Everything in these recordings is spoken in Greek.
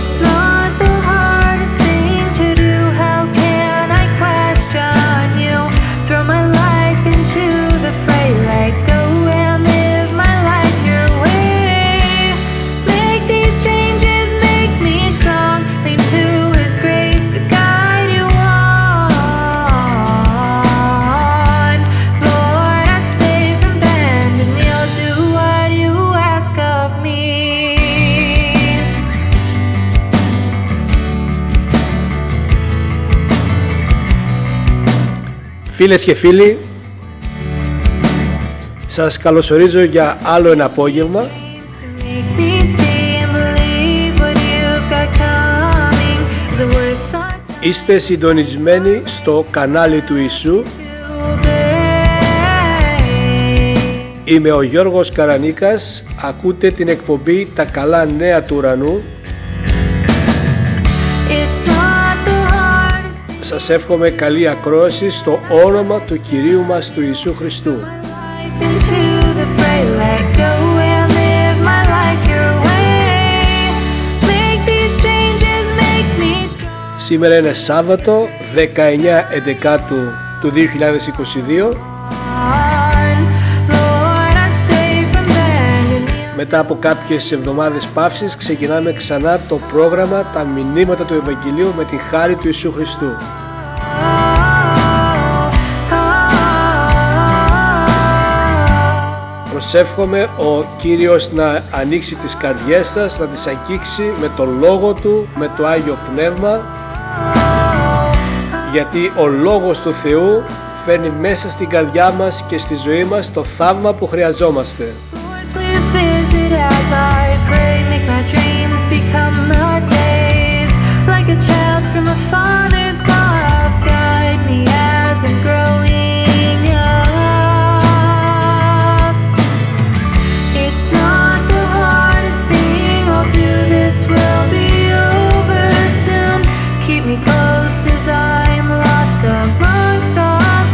It's not the hardest thing to do. How can I question you? Throw my life into the fray. Let go and live my life your way. Make these changes, make me strong. Lean to His grace to guide you on. Lord, I save from bend and kneel, do what you ask of me. Φίλες και φίλοι, σας καλωσορίζω για άλλο ένα απόγευμα. Είστε συντονισμένοι στο κανάλι του Ιησού. Είμαι ο Γιώργος Καρανίκας. Ακούτε την εκπομπή «Τα καλά νέα του ουρανού». Σας εύχομαι καλή ακρόαση στο όνομα του Κυρίου μας του Ιησού Χριστού. Σήμερα είναι Σάββατο 19 Εντεκάτου του 2022. Μετά από κάποιες εβδομάδες παύσης ξεκινάμε ξανά το πρόγραμμα «Τα μηνύματα του Ευαγγελίου» με τη χάρη του Ιησού Χριστού. Προσεύχομαι ο Κύριος να ανοίξει τις καρδιές σας, να τις αγγίξει με το Λόγο Του, με το Άγιο Πνεύμα, γιατί ο Λόγος του Θεού φέρνει μέσα στην καρδιά μας και στη ζωή μας το θαύμα που χρειαζόμαστε. As I pray, make my dreams become the days. Like a child from a father's love, guide me as I'm growing up. It's not the hardest thing I'll do, this will be over soon. Keep me close as I'm lost amongst the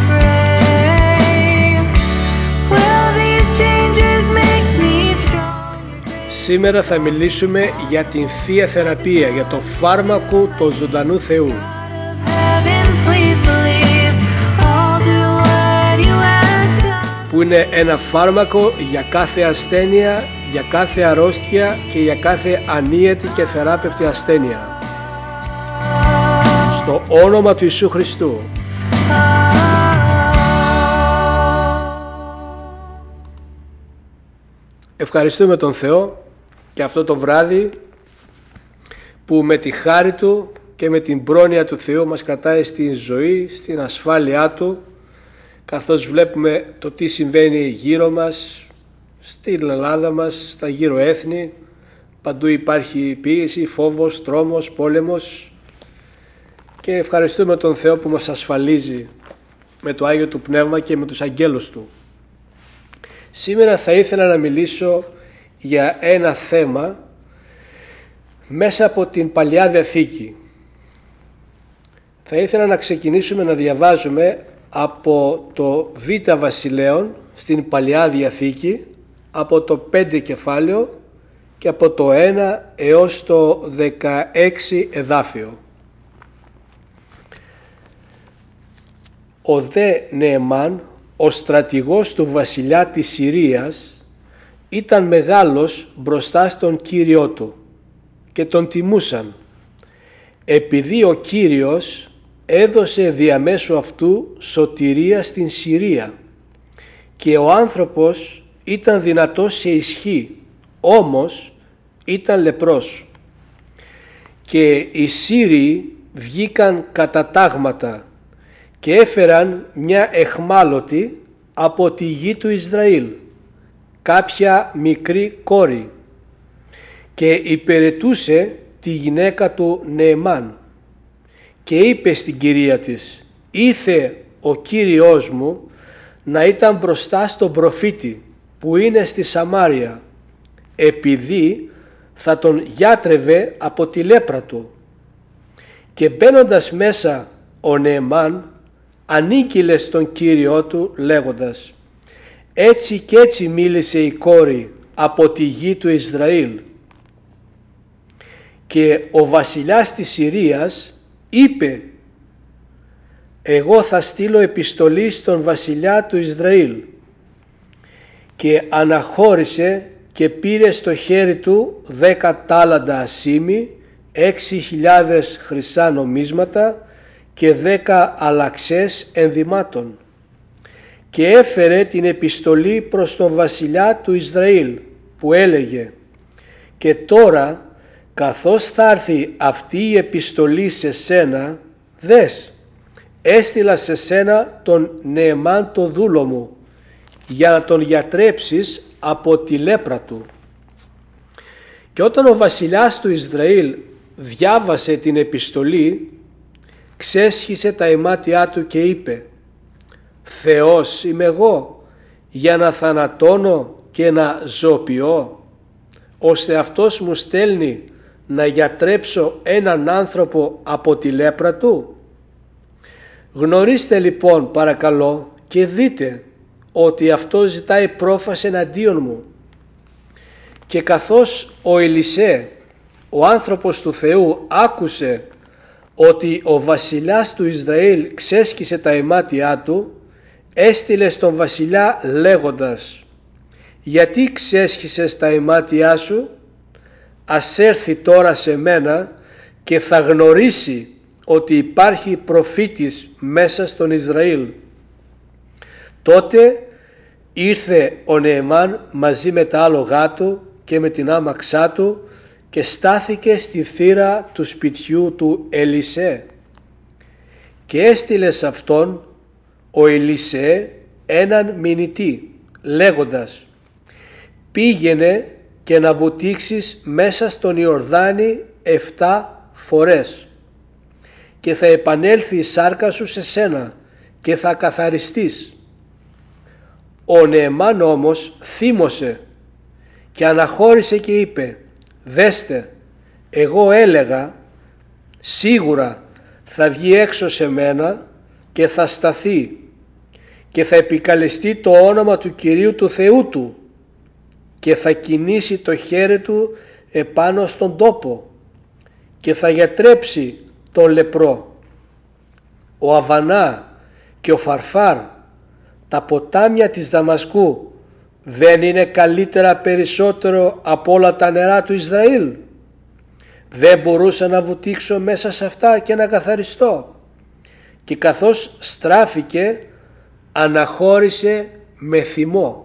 fray. Will these changes make me strong? Σήμερα θα μιλήσουμε για την Θεία Θεραπεία, για το φάρμακο του ζωντανού Θεού. Που είναι ένα φάρμακο για κάθε ασθένεια, για κάθε αρρώστια και για κάθε ανίατη και θεράπευτη ασθένεια. Στο όνομα του Ιησού Χριστού. Ευχαριστούμε τον Θεό και αυτό το βράδυ που με τη χάρη Του και με την πρόνοια του Θεού μας κρατάει στην ζωή, στην ασφάλειά Του, καθώς βλέπουμε το τι συμβαίνει γύρω μας, στην Ελλάδα μας, στα γύρω έθνη. Παντού υπάρχει πίεση, φόβος, τρόμος, πόλεμος, και ευχαριστούμε τον Θεό που μας ασφαλίζει με το Άγιο Του Πνεύμα και με τους αγγέλους Του. Σήμερα θα ήθελα να μιλήσω για ένα θέμα μέσα από την Παλιά Διαθήκη. Θα ήθελα να ξεκινήσουμε να διαβάζουμε από το Β Βασιλέων στην Παλιά Διαθήκη, από το 5 κεφάλαιο και από το 1 έως το 16 εδάφιο. Ο δε Νεεμάν, ο στρατηγός του βασιλιά της Συρίας, ήταν μεγάλος μπροστά στον Κύριό του και τον τιμούσαν, επειδή ο Κύριος έδωσε διαμέσου αυτού σωτηρία στην Συρία, και ο άνθρωπος ήταν δυνατός σε ισχύ, όμως ήταν λεπρός. Και οι Σύριοι βγήκαν κατά τάγματα και έφεραν μια εχμάλωτη από τη γη του Ισραήλ, κάποια μικρή κόρη, και υπηρετούσε τη γυναίκα του Νεεμάν, και είπε στην κυρία της: «Ήθε ο Κύριος μου να ήταν μπροστά στον προφήτη που είναι στη Σαμάρια, επειδή θα τον γιάτρευε από τη λέπρα του». Και μπαίνοντας μέσα ο Νεεμάν ανήγγειλε στον Κύριό του λέγοντας: «Έτσι και έτσι μίλησε η κόρη από τη γη του Ισραήλ». Και ο βασιλιάς της Συρίας είπε, εγώ θα στείλω επιστολή στον βασιλιά του Ισραήλ. Και αναχώρησε και πήρε στο χέρι του 10 τάλαντα ασήμι, 6.000 χρυσά νομίσματα και 10 αλαξές ενδυμάτων. Και έφερε την επιστολή προς τον βασιλιά του Ισραήλ, που έλεγε, και τώρα καθώς θα έρθει αυτή η επιστολή σε σένα, δες, έστειλα σε σένα τον Νεεμάν το δούλο μου, για να τον γιατρέψεις από τη λέπρα του. Και όταν ο βασιλιάς του Ισραήλ διάβασε την επιστολή, ξέσχισε τα ημάτια του και είπε, Θεός είμαι εγώ για να θανατώνω και να ζωοποιώ, ώστε αυτός μου στέλνει να γιατρέψω έναν άνθρωπο από τη λέπρα του? Γνωρίστε λοιπόν παρακαλώ και δείτε ότι αυτό ζητάει πρόφαση εναντίον μου. Και καθώς ο Ελισέ, ο άνθρωπος του Θεού, άκουσε ότι ο βασιλιάς του Ισραήλ ξέσκισε τα ημάτια του, έστειλε στον βασιλιά λέγοντας, γιατί ξέσχισες τα ημάτια σου? Ας έρθει τώρα σε μένα και θα γνωρίσει ότι υπάρχει προφήτης μέσα στον Ισραήλ. Τότε ήρθε ο Νεεμάν μαζί με τα άλογά του και με την άμαξά του και στάθηκε στη θύρα του σπιτιού του Ελισέ. Και έστειλε σε αυτόν ο Ελισέ έναν μηνυτή λέγοντας, πήγαινε και να βουτήξεις μέσα στον Ιορδάνη 7 φορές και θα επανέλθει η σάρκα σου σε σένα και θα καθαριστείς. Ο Νεεμάν όμως θύμωσε και αναχώρησε και είπε, δέστε, εγώ έλεγα σίγουρα θα βγει έξω σε μένα και θα σταθεί και θα επικαλεστεί το όνομα του Κυρίου του Θεού του και θα κινήσει το χέρι του επάνω στον τόπο και θα γιατρέψει τον λεπρό. Ο Αβανά και ο Φαρφάρ, τα ποτάμια της Δαμασκού, δεν είναι καλύτερα περισσότερο από όλα τα νερά του Ισραήλ? Δεν μπορούσα να βουτήξω μέσα σε αυτά και να καθαριστώ? Και καθώς στράφηκε, αναχώρησε με θυμό.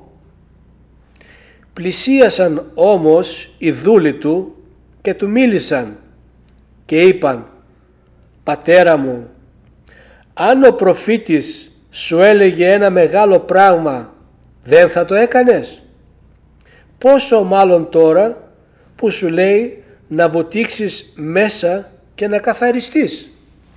Πλησίασαν όμως οι δούλοι του και του μίλησαν και είπαν, πατέρα μου, αν ο προφήτης σου έλεγε ένα μεγάλο πράγμα, δεν θα το έκανες? Πόσο μάλλον τώρα που σου λέει να βουτήξεις μέσα και να καθαριστείς?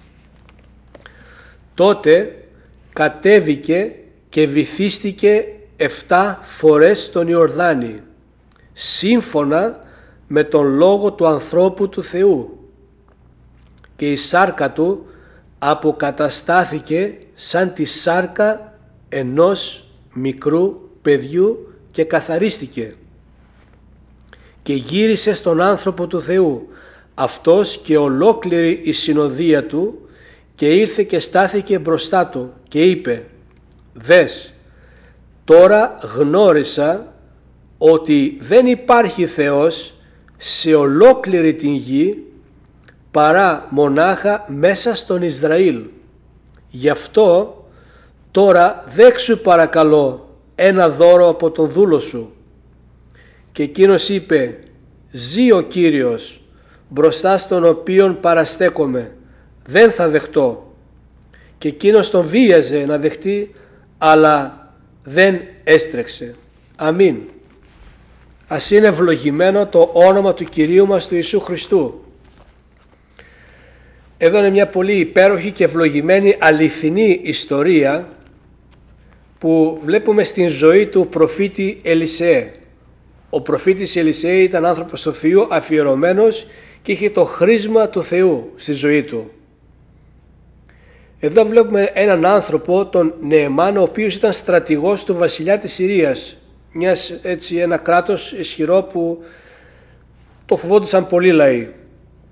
Τότε κατέβηκε και βυθίστηκε 7 φορές στον Ιορδάνη, σύμφωνα με τον λόγο του ανθρώπου του Θεού, και η σάρκα του αποκαταστάθηκε σαν τη σάρκα ενός μικρού παιδιού και καθαρίστηκε. Και γύρισε στον άνθρωπο του Θεού, αυτός και ολόκληρη η συνοδεία του, και ήρθε και στάθηκε μπροστά του και είπε, δες, τώρα γνώρισα ότι δεν υπάρχει Θεός σε ολόκληρη την γη παρά μονάχα μέσα στον Ισραήλ. Γι' αυτό τώρα δέξου παρακαλώ ένα δώρο από τον δούλο σου. Και εκείνος είπε, ζει ο Κύριος μπροστά στον οποίον παραστέκομαι, δεν θα δεχτώ. Και εκείνος τον βίαζε να δεχτεί, αλλά δεν έστρεξε. Αμήν. Ας είναι ευλογημένο το όνομα του Κυρίου μας του Ιησού Χριστού. Εδώ είναι μια πολύ υπέροχη και ευλογημένη αληθινή ιστορία που βλέπουμε στην ζωή του προφήτη Ελισέ. Ο προφήτης Ελισέ ήταν άνθρωπος του Θεού, αφιερωμένος, και είχε το χρήσμα του Θεού στη ζωή του. Εδώ βλέπουμε έναν άνθρωπο, τον Νεεμάν, ο οποίος ήταν στρατηγός του βασιλιά της Συρίας, ένα κράτος ισχυρό που το φοβόντουσαν πολλοί λαοί.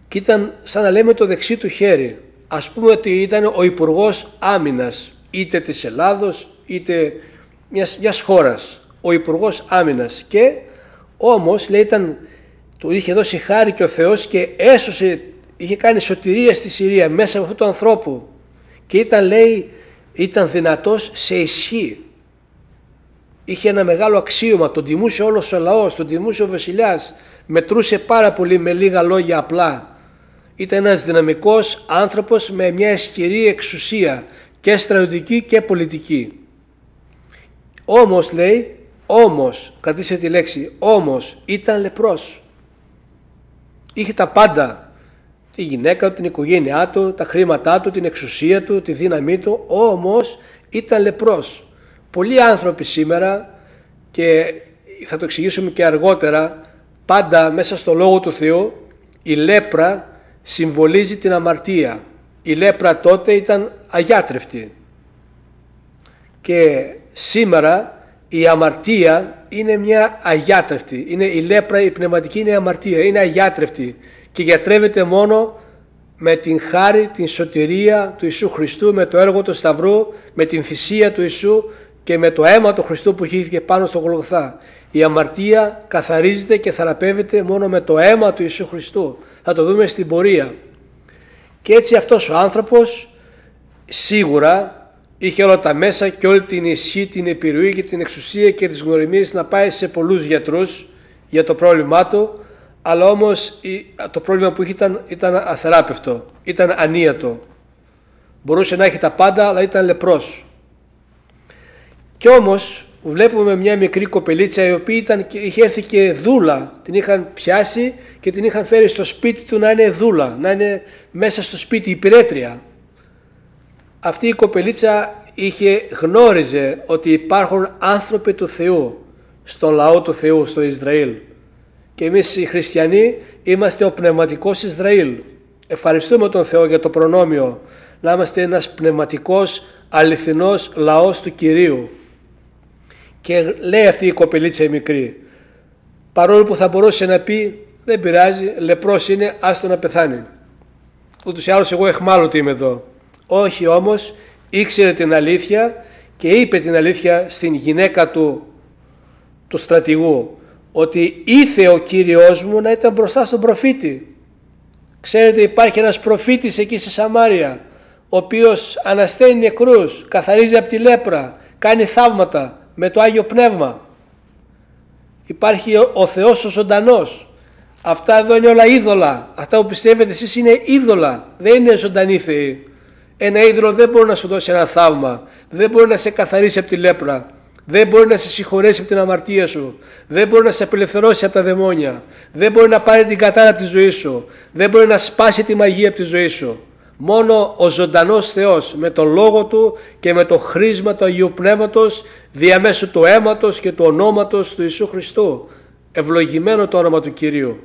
και ήταν σαν να λέμε το δεξί του χέρι. Ας πούμε ότι ήταν ο Υπουργός Άμυνας, είτε της Ελλάδος είτε μιας χώρας, ο Υπουργός Άμυνας, και όμως λέει του είχε δώσει χάρη και ο Θεός και έσωσε, είχε κάνει σωτηρία στη Συρία μέσα από αυτού του ανθρώπου, και ήταν δυνατός σε ισχύ, είχε ένα μεγάλο αξίωμα, τον τιμούσε όλος ο λαός, τον τιμούσε ο βασιλιάς, μετρούσε πάρα πολύ με λίγα λόγια απλά. Ήταν ένας δυναμικός άνθρωπος με μια ισχυρή εξουσία και στρατιωτική και πολιτική. Όμως λέει, κρατήστε τη λέξη, όμως ήταν λεπρός. Είχε τα πάντα, τη γυναίκα του, την οικογένειά του, τα χρήματά του, την εξουσία του, τη δύναμή του, όμως ήταν λεπρός. Πολλοί άνθρωποι σήμερα, και θα το εξηγήσουμε και αργότερα, πάντα μέσα στο Λόγο του Θεού η λέπρα συμβολίζει την αμαρτία. Η λέπρα τότε ήταν αγιάτρευτη και σήμερα η αμαρτία είναι μια αγιάτρευτη. Η λέπρα, η πνευματική, είναι αμαρτία, είναι αγιάτρευτη και γιατρεύεται μόνο με την χάρη, την σωτηρία του Ιησού Χριστού, με το έργο του Σταυρού, με την θυσία του Ιησού και με το αίμα του Χριστού που χύθηκε πάνω στο Γολγοθά. Η αμαρτία καθαρίζεται και θεραπεύεται μόνο με το αίμα του Ιησού Χριστού. Θα το δούμε στην πορεία. Και έτσι αυτός ο άνθρωπος σίγουρα είχε όλα τα μέσα και όλη την ισχύ, την επιρροή και την εξουσία και τις γνωριμίες να πάει σε πολλούς γιατρούς για το πρόβλημά του, αλλά όμως το πρόβλημα που είχε ήταν αθεράπευτο, ήταν ανίατο. Μπορούσε να έχει τα πάντα, αλλά ήταν λεπρός. Και όμως βλέπουμε μια μικρή κοπελίτσα η οποία είχε έρθει και δούλα, την είχαν πιάσει και την είχαν φέρει στο σπίτι του να είναι δούλα, να είναι μέσα στο σπίτι υπηρέτρια. Αυτή η κοπελίτσα γνώριζε ότι υπάρχουν άνθρωποι του Θεού στον λαό του Θεού, στο Ισραήλ, και εμείς οι χριστιανοί είμαστε ο πνευματικός Ισραήλ. Ευχαριστούμε τον Θεό για το προνόμιο να είμαστε ένας πνευματικός αληθινός λαός του Κυρίου. Και λέει αυτή η κοπελίτσα η μικρή, παρόλο που θα μπορούσε να πει δεν πειράζει, λεπρός είναι, άστο να πεθάνει, ούτως ή άλλως εγώ εχμάλωτη είμαι εδώ. Όχι, όμως ήξερε την αλήθεια και είπε την αλήθεια στην γυναίκα του στρατηγού, ότι ήθε ο Κύριος μου να ήταν μπροστά στον προφήτη. Ξέρετε, υπάρχει ένας προφήτης εκεί στη Σαμάρια, ο οποίος ανασταίνει νεκρούς, καθαρίζει από τη λέπρα, κάνει θαύματα με το Άγιο Πνεύμα. Υπάρχει ο Θεός ο ζωντανός. Αυτά εδώ είναι όλα είδωλα. Αυτά που πιστεύετε εσείς είναι είδωλα, δεν είναι ζωντανοί θεοί. Ένα είδωλο δεν μπορεί να σου δώσει ένα θαύμα, δεν μπορεί να σε καθαρίσει από τη λέπρα, δεν μπορεί να σε συγχωρέσει από την αμαρτία σου, δεν μπορεί να σε απελευθερώσει από τα δαιμόνια, δεν μπορεί να πάρει την κατάρα από τη ζωή σου, δεν μπορεί να σπάσει τη μαγεία από τη ζωή σου. Μόνο ο ζωντανός Θεός με τον Λόγο Του και με το χρήσμα του Αγίου Πνεύματος, διαμέσου του αίματος και του ονόματος του Ιησού Χριστού. Ευλογημένο το όνομα του Κυρίου.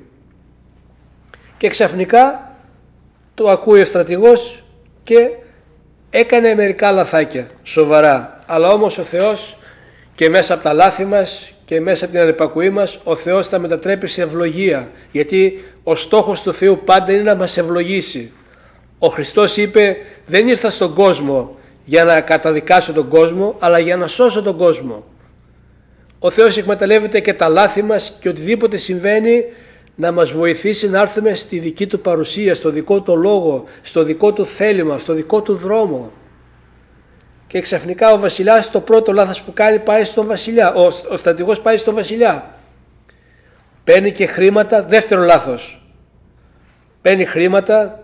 Και ξαφνικά το ακούει ο στρατηγός και έκανε μερικά λαθάκια, σοβαρά. Αλλά όμως ο Θεός, και μέσα από τα λάθη μας και μέσα από την ανυπακουή μας, ο Θεός τα μετατρέπει σε ευλογία. Γιατί ο στόχος του Θεού πάντα είναι να μας ευλογήσει. Ο Χριστός είπε, δεν ήρθα στον κόσμο για να καταδικάσω τον κόσμο, αλλά για να σώσω τον κόσμο. Ο Θεός εκμεταλλεύεται και τα λάθη μας και οτιδήποτε συμβαίνει να μας βοηθήσει να έρθουμε στη δική Του παρουσία, στο δικό Του λόγο, στο δικό Του θέλημα, στο δικό Του δρόμο. Και ξαφνικά ο βασιλιάς, το πρώτο λάθος που κάνει, πάει στον βασιλιά. Ο στρατηγός πάει στον βασιλιά. Παίρνει και χρήματα, δεύτερο λάθος. Παίρνει χρήματα,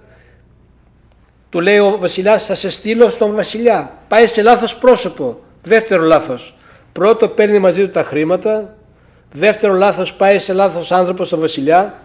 του λέει ο βασιλιάς, θα σε στείλω στον βασιλιά. Πάει σε λάθος πρόσωπο, δεύτερο λάθος. Πρώτο, παίρνει μαζί του τα χρήματα. Δεύτερο λάθος, πάει σε λάθος άνθρωπο στον βασιλιά.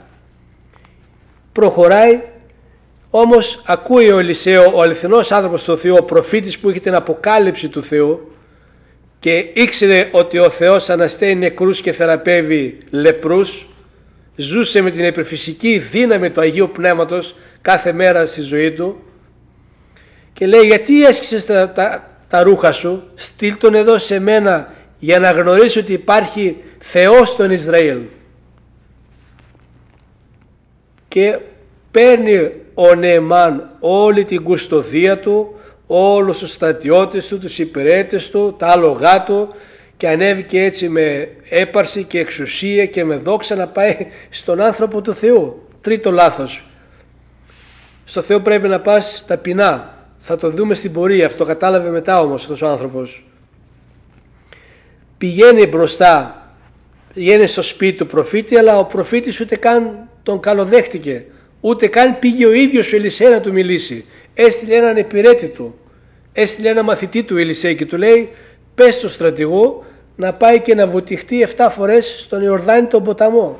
Προχωράει, όμως ακούει ο Ελισαίο, ο αληθινός άνθρωπος του Θεού, ο προφήτης που είχε την αποκάλυψη του Θεού και ήξερε ότι ο Θεός ανασταίνει νεκρούς και θεραπεύει λεπρούς, ζούσε με την υπερφυσική δύναμη του Αγίου Πνεύματος κάθε μέρα στη ζωή του και λέει, γιατί έσκησες τα ρούχα σου, στείλ τον εδώ σε μένα για να γνωρίσει ότι υπάρχει Θεός στον Ισραήλ. Και παίρνει ο Νεεμάν όλη την κουστοδία του, όλους τους στρατιώτες του, τους υπηρέτες του, τα άλογά του, και ανέβηκε έτσι με έπαρση και εξουσία και με δόξα να πάει στον άνθρωπο του Θεού. Τρίτο λάθος. Στο Θεό πρέπει να πας ταπεινά. Θα το δούμε στην πορεία, αυτό κατάλαβε μετά όμως αυτός ο άνθρωπος. Πηγαίνει μπροστά, πηγαίνει στο σπίτι του προφήτη, αλλά ο προφήτης ούτε καν τον καλοδέχτηκε. Ούτε καν πήγε ο ίδιος ο Ελισέ να του μιλήσει. Έστειλε έναν υπηρέτη του, έστειλε ένα μαθητή του Ελισέ και του λέει, πες στο στρατηγό να πάει και να βοτυχτεί 7 φορές στον Ιορδάνη τον ποταμό.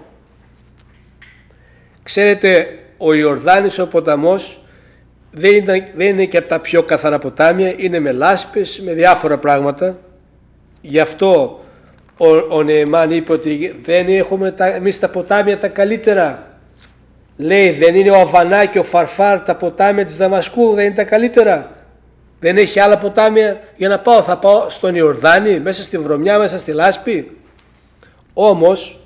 Ξέρετε, ο Ιορδάνης ο ποταμός δεν είναι και από τα πιο καθαρά ποτάμια, είναι με λάσπες, με διάφορα πράγματα. Γι' αυτό ο Νεεμάν είπε ότι δεν έχουμε εμείς τα ποτάμια τα καλύτερα. Λέει, δεν είναι ο Αβανά και ο Φαρφάρ τα ποτάμια της Δαμασκού, δεν είναι τα καλύτερα? Δεν έχει άλλα ποτάμια για να πάω? Θα πάω στον Ιορδάνη, μέσα στη βρωμιά, μέσα στη λάσπη? Όμως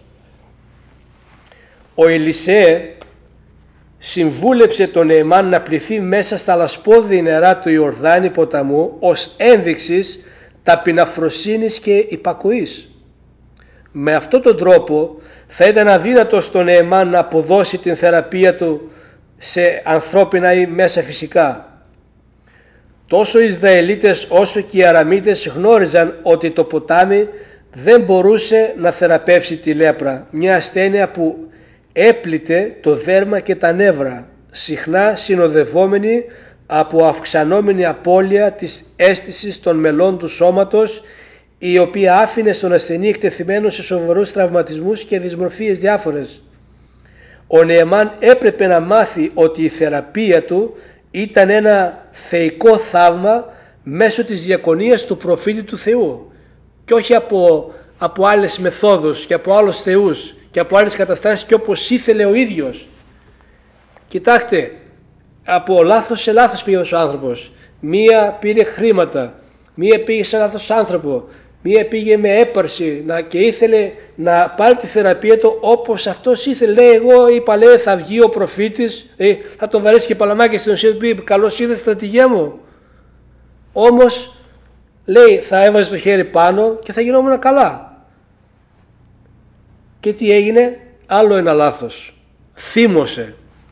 ο Ελισέ συμβούλεψε τον Νεεμάν να πληθεί μέσα στα λασπώδη νερά του Ιορδάνη ποταμού ως ένδειξης ταπειναφροσύνης και υπακοής. Με αυτόν τον τρόπο θα ήταν αδύνατο στον Νεεμάν να αποδώσει την θεραπεία του σε ανθρώπινα ή μέσα φυσικά. Τόσο οι Ισραηλίτες όσο και οι Αραμίτες γνώριζαν ότι το ποτάμι δεν μπορούσε να θεραπεύσει τη λέπρα, μια ασθένεια που έπλητε το δέρμα και τα νεύρα, συχνά συνοδευόμενη από αυξανόμενη απώλεια της αίσθησης των μελών του σώματος, η οποία άφηνε στον ασθενή εκτεθειμένο σε σοβαρούς τραυματισμούς και δυσμορφίες διάφορες. Ο Νεεμάν έπρεπε να μάθει ότι η θεραπεία του ήταν ένα θεϊκό θαύμα μέσω της διακονίας του προφήτη του Θεού και όχι από άλλες μεθόδους και από άλλους θεούς και από άλλες καταστάσεις και όπως ήθελε ο ίδιος. Κοιτάξτε, από λάθος σε λάθος πήγε ο άνθρωπος. Μία πήρε χρήματα, μία πήγε σε λάθος άνθρωπο, μία πήγε με έπαρση και ήθελε να πάρει τη θεραπεία του όπως αυτός ήθελε. Λέει, εγώ είπα, λέει, θα βγει ο προφήτης, θα τον βαρέσει και παλαμάκι στην ουσία του, πει, καλώς ήρθες στρατηγέ μου. Όμως λέει, θα έβαζε το χέρι πάνω και θα γινόμουν καλά. Και τι έγινε? Άλλο ένα λάθος. Θύμωσε.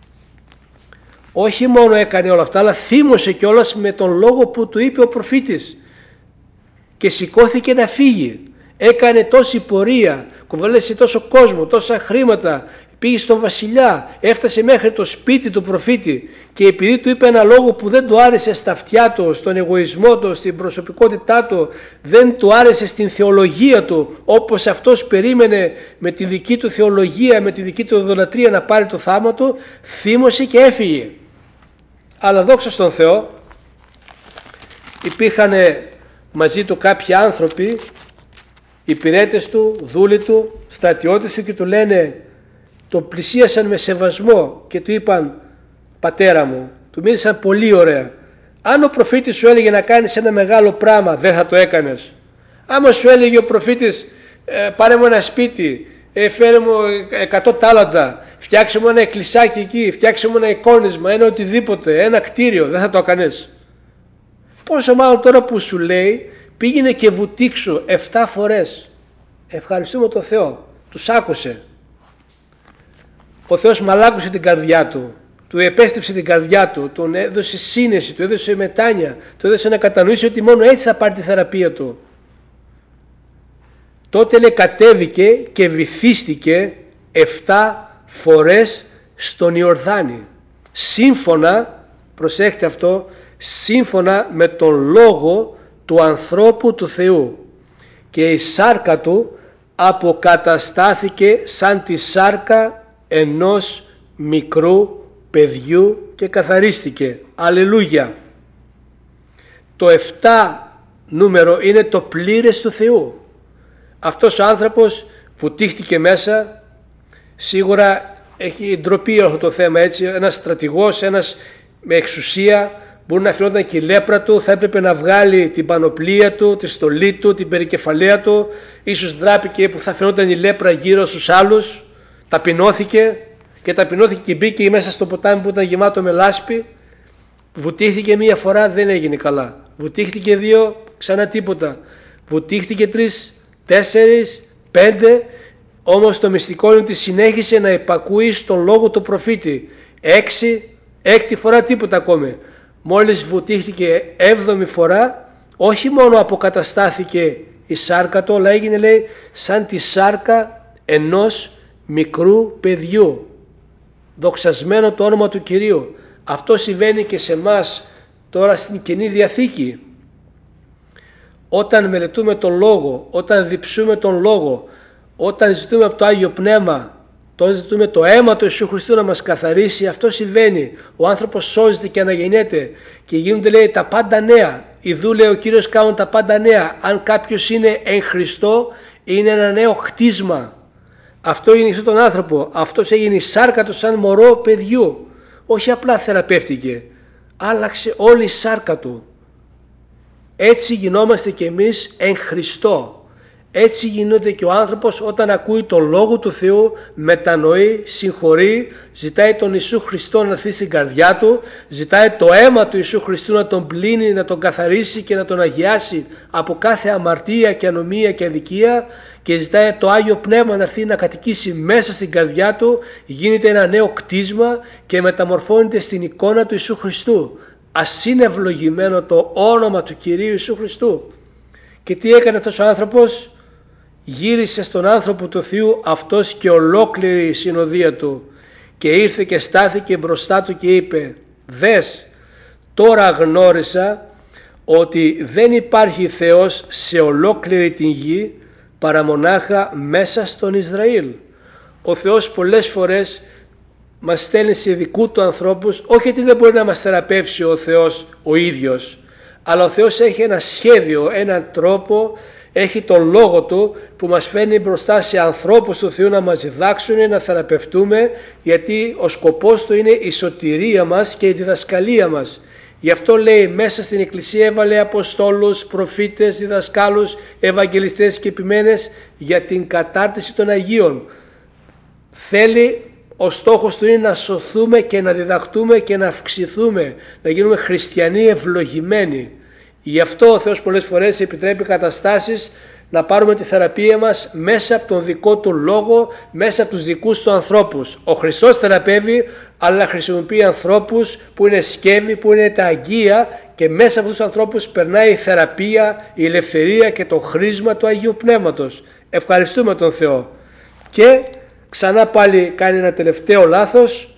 Όχι μόνο έκανε όλα αυτά, αλλά θύμωσε κιόλας με τον λόγο που του είπε ο προφήτης. Και σηκώθηκε να φύγει. Έκανε τόση πορεία, κουβαλέσε τόσο κόσμο, τόσα χρήματα, πήγε στον βασιλιά, έφτασε μέχρι το σπίτι του προφήτη και επειδή του είπε ένα λόγο που δεν του άρεσε στα αυτιά του, στον εγωισμό του, στην προσωπικότητά του, δεν του άρεσε στην θεολογία του, όπως αυτός περίμενε με τη δική του θεολογία, με τη δική του ιδωλατρία να πάρει το θαύμα του, θύμωσε και έφυγε. Αλλά δόξα στον Θεό, υπήρχαν μαζί του κάποιοι άνθρωποι, υπηρέτες του, δούλοι του, στρατιώτες του, και του λένε, τον πλησίασαν με σεβασμό και του είπαν, πατέρα μου, του μίλησαν πολύ ωραία. Αν ο προφήτης σου έλεγε να κάνεις ένα μεγάλο πράγμα, δεν θα το έκανες? Άμα σου έλεγε ο προφήτης, πάρε μου ένα σπίτι, φέρε μου 100 τάλαντα, φτιάξε μου ένα εκκλησάκι εκεί, φτιάξε μου ένα εικόνισμα, ένα οτιδήποτε, ένα κτίριο, δεν θα το έκανες? Πόσο μάλλον τώρα που σου λέει, πήγαινε και βουτήξου 7 φορές. Ευχαριστούμε τον Θεό, τους άκουσε. Ο Θεός μαλάκωσε την καρδιά του, του επέστρεψε την καρδιά του, τον έδωσε σύνεση, του έδωσε μετάνοια, του έδωσε να κατανοήσει ότι μόνο έτσι θα πάρει τη θεραπεία του. Τότε λέει, κατέβηκε και βυθίστηκε 7 φορές στον Ιορδάνη. Σύμφωνα, προσέχτε αυτό, σύμφωνα με τον λόγο του ανθρώπου του Θεού, και η σάρκα του αποκαταστάθηκε σαν τη σάρκα ενός μικρού παιδιού και καθαρίστηκε. Αλληλούια. Το 7 νούμερο είναι το πλήρες του Θεού. Αυτός ο άνθρωπος που τύχτηκε μέσα, σίγουρα έχει ντροπή αυτό το θέμα, έτσι, ένας στρατηγός, ένας με εξουσία, μπορεί να φαινόταν και η λέπρα του, θα έπρεπε να βγάλει την πανοπλία του, τη στολή του, την περικεφαλαία του, ίσως δράπηκε που θα φαινόταν η λέπρα γύρω στους άλλους, ταπεινώθηκε και ταπεινώθηκε και μπήκε μέσα στο ποτάμι που ήταν γεμάτο με λάσπη. Βουτήχθηκε μία φορά, δεν έγινε καλά. Βουτήχθηκε 2, ξανά τίποτα. Βουτήχθηκε 3, 4, 5, όμως το μυστικό είναι ότι συνέχισε να υπακούει στον λόγο του προφήτη. 6η φορά τίποτα ακόμη. Μόλις βουτήχθηκε 7η φορά, όχι μόνο αποκαταστάθηκε η σάρκα του, αλλά έγινε, λέει, σαν τη σάρκα ενός μικρού παιδιού. Δοξασμένο το όνομα του Κυρίου. Αυτό συμβαίνει και σε μας τώρα στην Καινή Διαθήκη. Όταν μελετούμε τον Λόγο, όταν διψούμε τον Λόγο, όταν ζητούμε από το Άγιο Πνεύμα, όταν ζητούμε το αίμα του Ιησού Χριστού να μας καθαρίσει, αυτό συμβαίνει. Ο άνθρωπος σώζεται και αναγεννιέται και γίνονται, λέει, τα πάντα νέα. Ιδού, λέει ο Κύριος, κάνουν τα πάντα νέα. Αν κάποιος είναι εν Χριστώ, είναι ένα νέο χτίσμα. Αυτό έγινε σε τον άνθρωπο. Αυτός έγινε η σάρκα του σαν μωρό παιδιού. Όχι απλά θεραπεύτηκε, άλλαξε όλη η σάρκα του. Έτσι γινόμαστε κι εμείς εν Χριστώ. Έτσι γίνεται και ο άνθρωπος όταν ακούει τον Λόγο του Θεού, μετανοεί, συγχωρεί, ζητάει τον Ιησού Χριστό να έρθει στην καρδιά του, ζητάει το αίμα του Ιησού Χριστού να τον πλύνει, να τον καθαρίσει και να τον αγιάσει από κάθε αμαρτία και ανομία και αδικία, και ζητάει το Άγιο Πνεύμα να έρθει να κατοικήσει μέσα στην καρδιά του, γίνεται ένα νέο κτίσμα και μεταμορφώνεται στην εικόνα του Ιησού Χριστού. Ας είναι ευλογημένο το όνομα του Κυρίου Ιησού Χριστού. Και τι έκανε αυτός ο άνθρωπος? Γύρισε στον άνθρωπο του Θεού αυτός και ολόκληρη η συνοδεία του, και ήρθε και στάθηκε μπροστά του και είπε: «Δες, τώρα γνώρισα ότι δεν υπάρχει Θεός σε ολόκληρη την γη παρά μονάχα μέσα στον Ισραήλ». Ο Θεός πολλές φορές μας στέλνει σε δικού του ανθρώπους, όχι γιατί δεν μπορεί να μας θεραπεύσει ο Θεός ο ίδιος, αλλά ο Θεός έχει ένα σχέδιο, έναν τρόπο, έχει τον λόγο του που μας φέρνει μπροστά σε ανθρώπους του Θεού να μας διδάξουν, να θεραπευτούμε, γιατί ο σκοπός του είναι η σωτηρία μας και η διδασκαλία μας. Γι' αυτό, λέει, μέσα στην Εκκλησία έβαλε αποστόλους, προφήτες, διδασκάλους, ευαγγελιστές και επιμένες για την κατάρτιση των Αγίων. Θέλει, ο στόχος του είναι να σωθούμε και να διδαχτούμε και να αυξηθούμε, να γίνουμε χριστιανοί ευλογημένοι. Γι' αυτό ο Θεός πολλές φορές επιτρέπει καταστάσεις να πάρουμε τη θεραπεία μας μέσα από τον δικό του λόγο, μέσα από τους δικούς του ανθρώπους. Ο Χριστός θεραπεύει, αλλά χρησιμοποιεί ανθρώπους που είναι σκεύη, που είναι τα αγγεία, και μέσα από τους ανθρώπους περνάει η θεραπεία, η ελευθερία και το χρήσμα του Αγίου Πνεύματος. Ευχαριστούμε τον Θεό. Και ξανά πάλι κάνει ένα τελευταίο λάθος.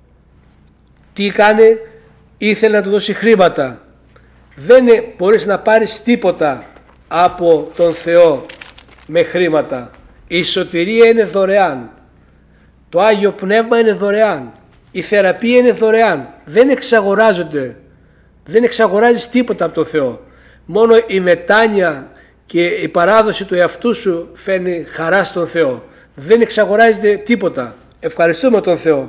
Τι κάνει? Ήθελε να του δώσει χρήματα. Δεν μπορείς να πάρεις τίποτα από τον Θεό με χρήματα. Η σωτηρία είναι δωρεάν. Το Άγιο Πνεύμα είναι δωρεάν. Η θεραπεία είναι δωρεάν. Δεν εξαγοράζονται. Δεν εξαγοράζεις τίποτα από τον Θεό. Μόνο η μετάνοια και η παράδοση του εαυτού σου φέρνει χαρά στον Θεό. Δεν εξαγοράζεται τίποτα. Ευχαριστούμε τον Θεό.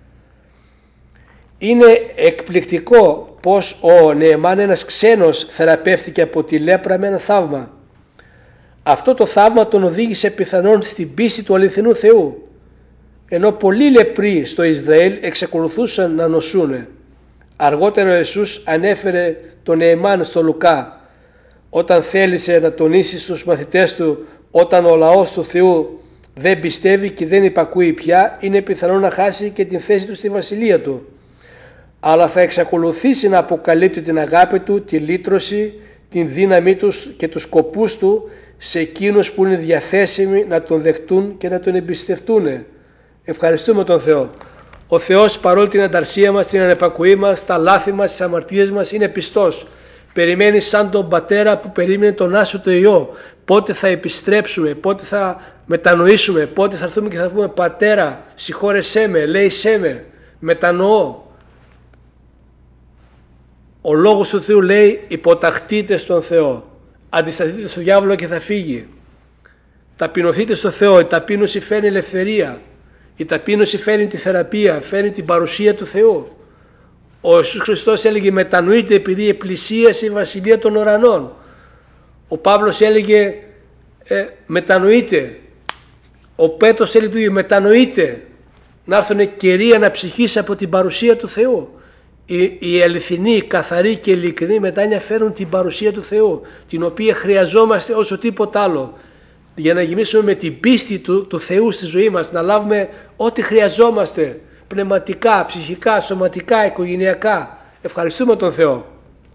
Είναι εκπληκτικό πως ο Νεεμάν, ένας ξένος, θεραπεύτηκε από τη λέπρα με ένα θαύμα. Αυτό το θαύμα τον οδήγησε πιθανόν στην πίστη του αληθινού Θεού, ενώ πολλοί λεπροί στο Ισραήλ εξακολουθούσαν να νοσούνε. Αργότερα ο Ιησούς ανέφερε τον Νεεμάν στο Λουκά, όταν θέλησε να τονίσει στους μαθητές του, όταν ο λαός του Θεού δεν πιστεύει και δεν υπακούει πια, είναι πιθανό να χάσει και την θέση του στη βασιλεία του. Αλλά θα εξακολουθήσει να αποκαλύπτει την αγάπη του, τη λύτρωση, την δύναμή του και τους σκοπούς του σε εκείνους που είναι διαθέσιμοι να τον δεχτούν και να τον εμπιστευτούν. Ευχαριστούμε τον Θεό. Ο Θεός, παρόλη την ανταρσία μας, την ανεπακουή μας, τα λάθη μας, τις αμαρτίες μας, είναι πιστός. Περιμένει σαν τον πατέρα που περίμενε τον άσο το Υιό. Πότε θα επιστρέψουμε, πότε θα μετανοήσουμε, πότε θα έρθουμε και θα πούμε: «Πατέρα, συγχώρεσέ με, λέησέ με, μετανοώ». Ο λόγος του Θεού λέει: υποταχτείτε στον Θεό, αντισταθείτε στον διάβολο και θα φύγει. Ταπεινωθείτε στο Θεό. Η ταπείνωση φέρνει ελευθερία. Η ταπείνωση φέρνει τη θεραπεία, φέρνει την παρουσία του Θεού. Ο Ιησούς Χριστός έλεγε: μετανοείτε, επειδή επλησίασε η βασιλεία των ουρανών. Ο Παύλος έλεγε: μετανοείτε. Ο Πέτρος έλεγε: μετανοείτε. να έρθουν καιροί αναψυχής από την παρουσία του Θεού. Οι αληθινοί, καθαροί και ειλικρινοί μετάνια φέρουν την παρουσία του Θεού, την οποία χρειαζόμαστε όσο τίποτα άλλο, για να γεμίσουμε με την πίστη του Θεού στη ζωή μας, να λάβουμε ό,τι χρειαζόμαστε, πνευματικά, ψυχικά, σωματικά, οικογενειακά. Ευχαριστούμε τον Θεό.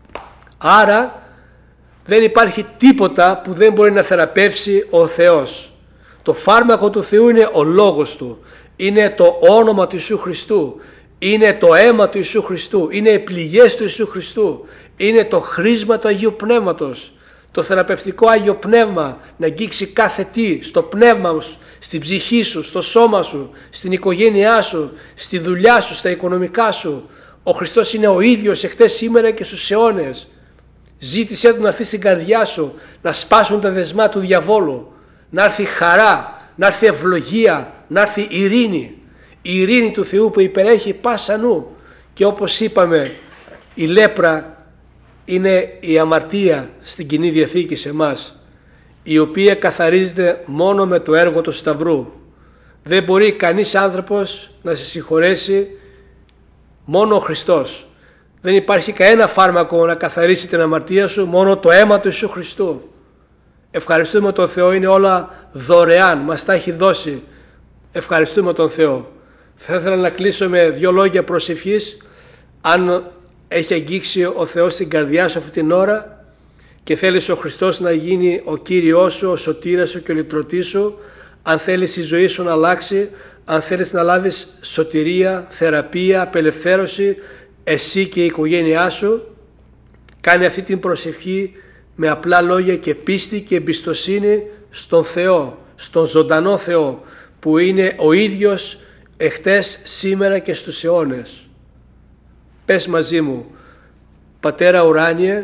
Άρα δεν υπάρχει τίποτα που δεν μπορεί να θεραπεύσει ο Θεός. Το φάρμακο του Θεού είναι ο Λόγος Του, είναι το όνομα του Ιησού Χριστού, είναι το αίμα του Ιησού Χριστού, είναι οι πληγές του Ιησού Χριστού, είναι το χρίσμα του Αγίου Πνεύματος, το θεραπευτικό Άγιο Πνεύμα να αγγίξει κάθε τι στο πνεύμα σου, στην ψυχή σου, στο σώμα σου, στην οικογένειά σου, στη δουλειά σου, στα οικονομικά σου. Ο Χριστός είναι ο ίδιος εχθές, σήμερα και στους αιώνες. Ζήτησέ Του να έρθει στην καρδιά σου, να σπάσουν τα δεσμά του διαβόλου, να έρθει χαρά, να έρθει ευλογία, να έρθει ειρήνη. Η ειρήνη του Θεού που υπερέχει πάσα νου. Και όπως είπαμε, η λέπρα είναι η αμαρτία στην Κοινή Διαθήκη σε εμάς, η οποία καθαρίζεται μόνο με το έργο του Σταυρού. Δεν μπορεί κανείς άνθρωπος να σε συγχωρέσει, μόνο ο Χριστός. Δεν υπάρχει κανένα φάρμακο να καθαρίσει την αμαρτία σου, μόνο το αίμα του Ιησού Χριστού. Ευχαριστούμε τον Θεό, είναι όλα δωρεάν, μας τα έχει δώσει. Ευχαριστούμε τον Θεό. Θα ήθελα να κλείσω με 2 λόγια προσευχής. Αν έχει αγγίξει ο Θεός στην καρδιά σου αυτή την ώρα και θέλεις ο Χριστός να γίνει ο Κύριος σου, ο σωτήρας σου και ο λυτρωτής σου, αν θέλεις η ζωή σου να αλλάξει, αν θέλεις να λάβεις σωτηρία, θεραπεία, απελευθέρωση, εσύ και η οικογένειά σου, κάνε αυτή την προσευχή με απλά λόγια και πίστη και εμπιστοσύνη στον Θεό, στον ζωντανό Θεό, που είναι ο ίδιος εχθές, σήμερα και στους αιώνες. Πες μαζί μου: Πατέρα ουράνιε,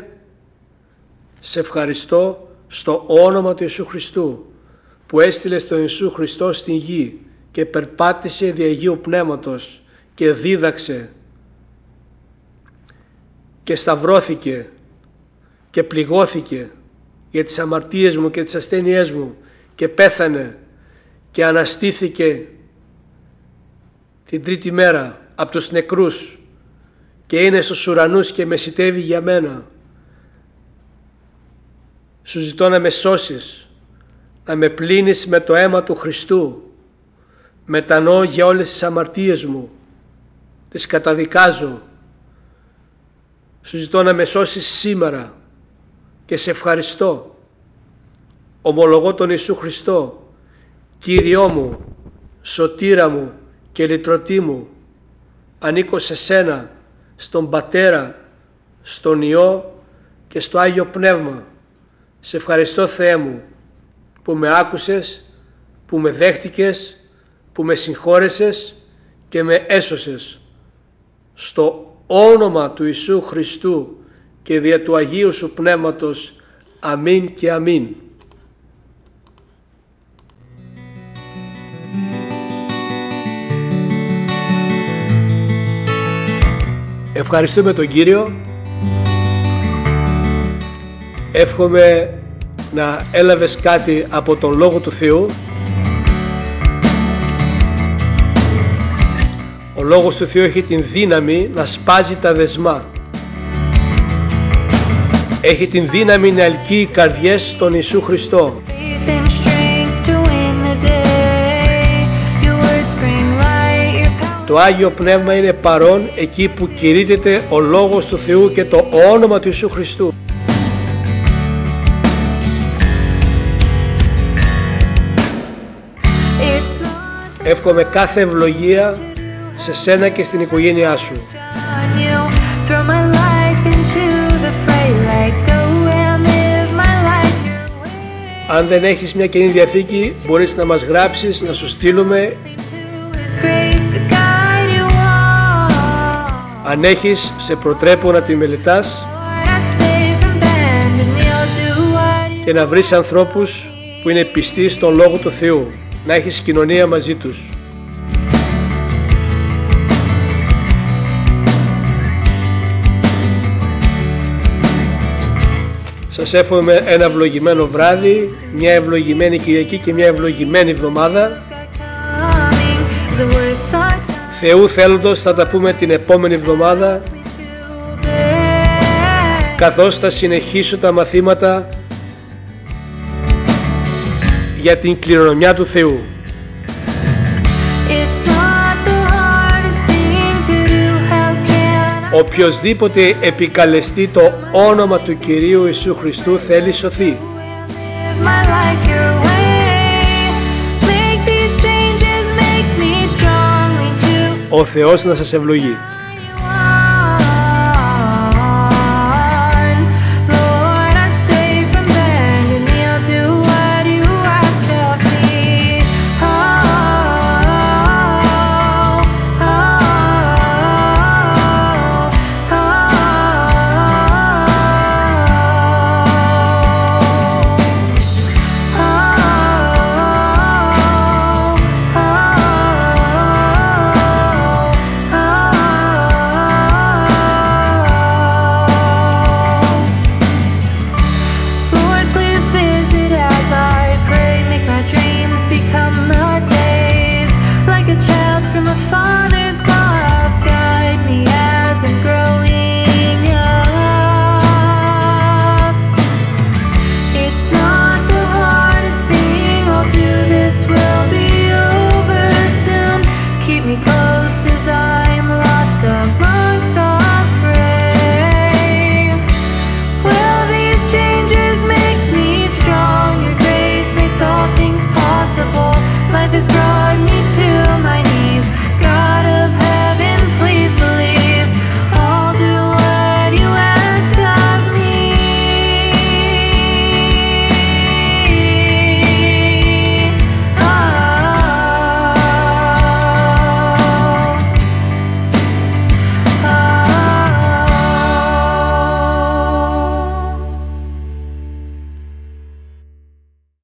σε ευχαριστώ στο όνομα του Ιησού Χριστού, που έστειλες τον Ιησού Χριστό στην γη και περπάτησε δι' Αγίου Πνεύματος και δίδαξε και σταυρώθηκε και πληγώθηκε για τις αμαρτίες μου και τις ασθένειές μου και πέθανε και αναστήθηκε την 3η μέρα από τους νεκρούς και είναι στους ουρανούς και μεσιτεύει για μένα. Σου ζητώ να με σώσεις, να με πλύνεις με το αίμα του Χριστού. Μετανοώ για όλες τις αμαρτίες μου, τις καταδικάζω. Σου ζητώ να με σώσεις σήμερα και σε ευχαριστώ. Ομολογώ τον Ιησού Χριστό, Κύριό μου, σωτήρα μου και λυτρωτή μου. Ανήκω σε Σένα, στον Πατέρα, στον Υιό και στο Άγιο Πνεύμα. Σε ευχαριστώ, Θεέ μου, που με άκουσες, που με δέχτηκες, που με συγχώρεσες και με έσωσες. Στο όνομα του Ιησού Χριστού και δια του Αγίου Σου Πνεύματος. Αμήν και αμήν. Ευχαριστούμε τον Κύριο. Εύχομαι να έλαβες κάτι από τον Λόγο του Θεού. Ο Λόγος του Θεού έχει την δύναμη να σπάζει τα δεσμά. Έχει την δύναμη να ελκύει οι καρδιές στον Ιησού Χριστό. Το Άγιο Πνεύμα είναι παρόν εκεί που κηρύττεται ο Λόγος του Θεού και το όνομα του Ιησού Χριστού. Εύχομαι κάθε ευλογία σε σένα και στην οικογένειά σου. Αν δεν έχεις μια Καινή Διαθήκη, μπορείς να μας γράψεις, να σου στείλουμε. Αν έχεις, σε προτρέπω να τη μελετάς και να βρεις ανθρώπους που είναι πιστοί στον Λόγο του Θεού, να έχεις κοινωνία μαζί τους. Σας εύχομαι ένα ευλογημένο βράδυ, μια ευλογημένη Κυριακή και μια ευλογημένη εβδομάδα. Θεού θέλοντος θα τα πούμε την επόμενη εβδομάδα, καθώς θα συνεχίσω τα μαθήματα για την κληρονομιά του Θεού. Οποιοσδήποτε επικαλεστεί το όνομα του Κυρίου Ιησού Χριστού θέλει σωθεί. Ο Θεός να σας ευλογεί.